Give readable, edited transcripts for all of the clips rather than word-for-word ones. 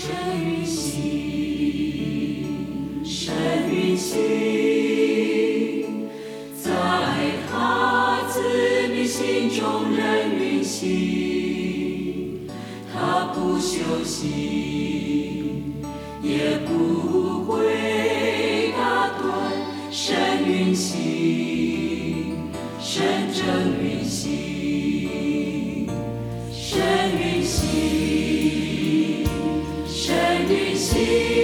运行，神运行，在他子民心中人运行，他不休息，也不会打断，神运行，神正运行，神运行，神运行，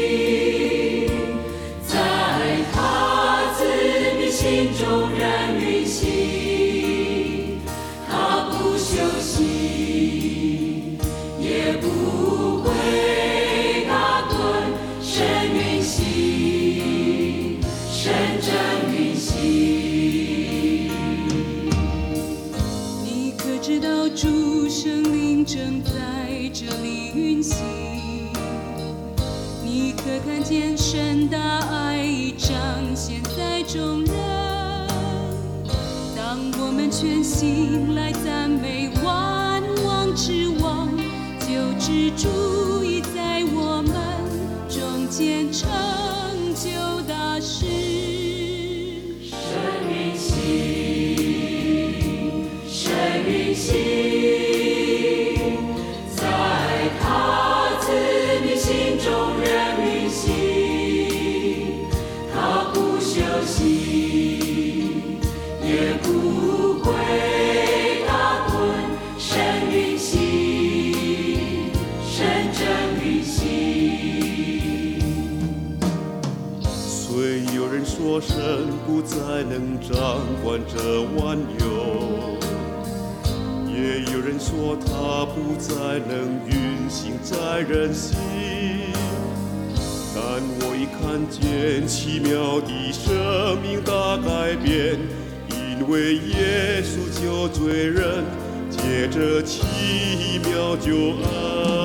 在他子民心中人运行，他不休息，也不会打断，神运行，神正运行。 你可知道主圣灵正在这里运行？你可看见神大爱已彰显在众人？当我们全心来赞美万王之王，就知主已在我们中间成就大事。 神运行，神运行，在他子民心中人运行，他不休息，也不会打盹，神运行，神正运行。 虽有人说神不再能掌管这万有，也有人说他不再能运行在人心，但我已看见奇妙的生命大改变，因为耶稣救罪人，借着奇妙救恩。